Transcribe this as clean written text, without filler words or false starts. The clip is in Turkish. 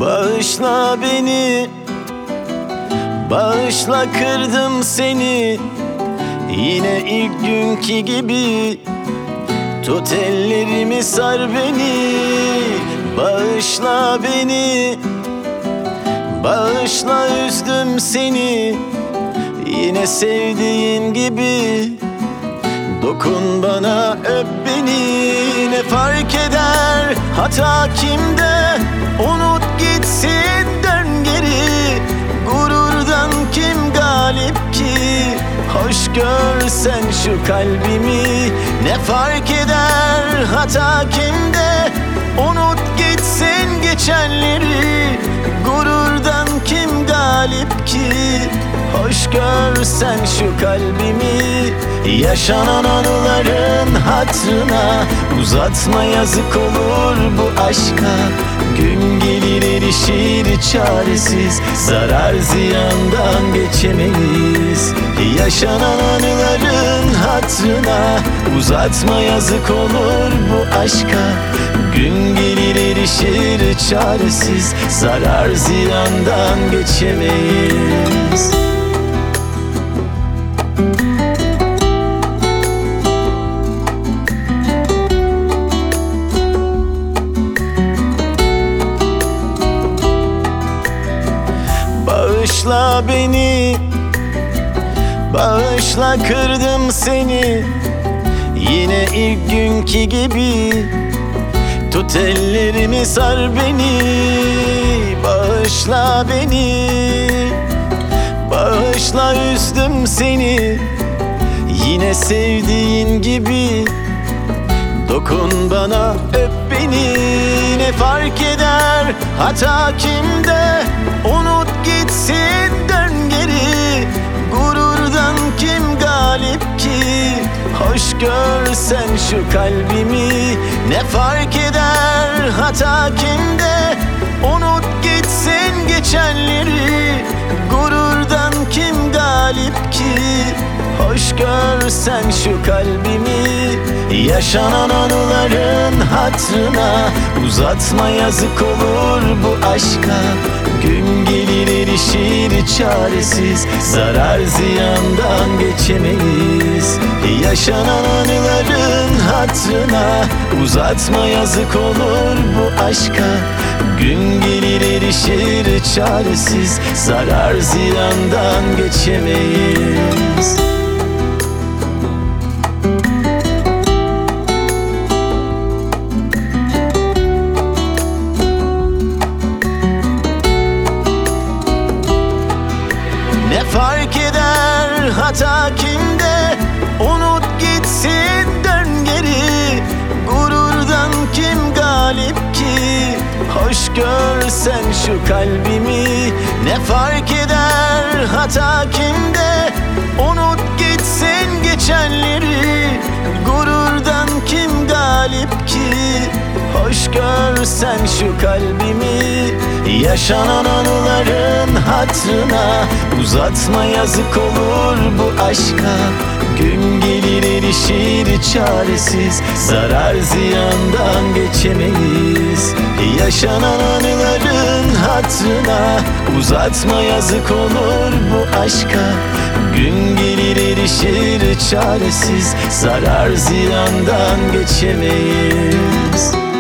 Bağışla beni, bağışla kırdım seni. Yine ilk günkü gibi tut ellerimi, sar beni. Bağışla beni, bağışla üzdüm seni. Yine sevdiğin gibi dokun bana, öp beni. Ne fark eder hata kimde, unut gitsin, dön geri. Gururdan kim galip ki, hoş görsen şu kalbimi. Ne fark eder hata kimde, unut gitsin geçenleri. Gururdan kim galip ki, hoş görsen şu kalbimi. Yaşanan anıların hatırına uzatma, yazık olur bu aşka. Gün gelir erişir çaresiz, zarar ziyandan geçemeyiz. Yaşanan anıların hatırına uzatma, yazık olur bu aşka. Gün gelir erişir çaresiz, zarar ziyandan geçemeyiz. Bağışla beni, bağışla kırdım seni. Yine ilk günkü gibi tut ellerimi, sar beni. Bağışla beni, bağışla üzdüm seni. Yine sevdiğin gibi dokun bana, öp beni. Ne fark eder hata kimde, unut gitsin, dön geri. Gururdan kim galip ki, hoş görsen şu kalbimi. Ne fark eder hata kimde, unut gitsin geçenleri. Gururdan kim galip ki, hoş görsen şu kalbimi. Yaşanan anıların hatırına uzatma, yazık olur bu aşka. Gün gelir erişir çaresiz, zarar ziyandan geçemeyiz. Yaşanan anıların hatırına uzatma, yazık olur bu aşka. Gün gelir erişir çaresiz, zarar ziyandan geçemeyiz. Ne fark eder hata kimde, unut gitsin, dön geri. Gururdan kim galip ki, hoş görsen şu kalbimi. Ne fark eder hata kimde, unut gitsin geçenleri. Gururdan kim galip ki, hoş görsen şu kalbimi. Yaşanan anıların hatırına uzatma, yazık olur bu aşka. Gün gelir erişir çaresiz, zarar ziyandan geçemeyiz. Yaşanan anıların hatırına uzatma, yazık olur bu aşka. Gün gelir erişir çaresiz, zarar ziyandan geçemeyiz.